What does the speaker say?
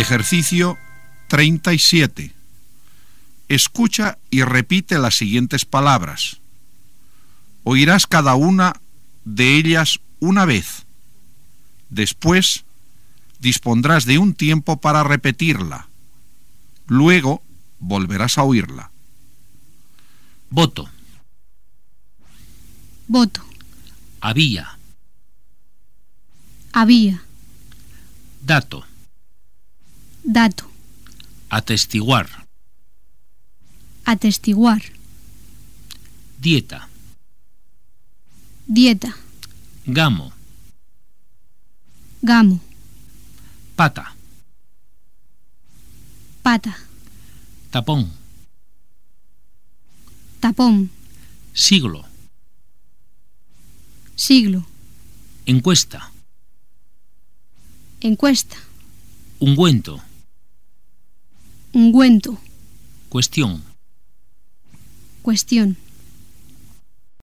Ejercicio 37. Escucha y repite las siguientes palabras. Oirás cada una de ellas una vez. Después, dispondrás de un tiempo para repetirla. Luego, volverás a oírla. Voto. Voto. Había. Había. Dato. Dato. Atestiguar. Atestiguar. Dieta. Dieta. Gamo. Gamo. Pata. Pata. Tapón. Tapón. Siglo. Siglo. Encuesta. Encuesta. Ungüento. Ungüento. Cuestión. Cuestión.